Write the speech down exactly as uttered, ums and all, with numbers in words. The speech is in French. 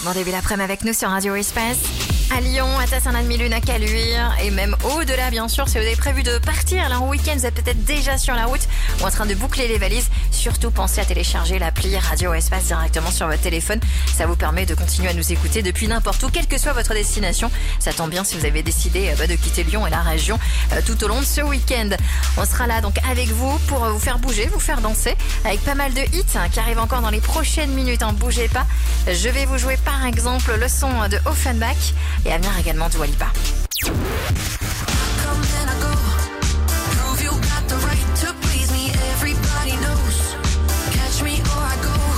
Bon début d'après-midi avec nous sur Radio Espace. À Lyon, à Tassin-la-Demi-Lune, à Caluire et même au-delà bien sûr. Si vous avez prévu de partir là en week-end, vous êtes peut-être déjà sur la route ou en train de boucler les valises. Surtout pensez à télécharger l'appli Radio Espace directement sur votre téléphone. Ça vous permet de continuer à nous écouter depuis n'importe où, quelle que soit votre destination. Ça tombe bien si vous avez décidé bah, de quitter Lyon et la région euh, tout au long de ce week-end. On sera là donc avec vous pour vous faire bouger, vous faire danser avec pas mal de hits hein, qui arrivent encore dans les prochaines minutes. Hein, bougez pas. Je vais vous jouer par exemple le son de Offenbach et à venir également de Dua Lipa.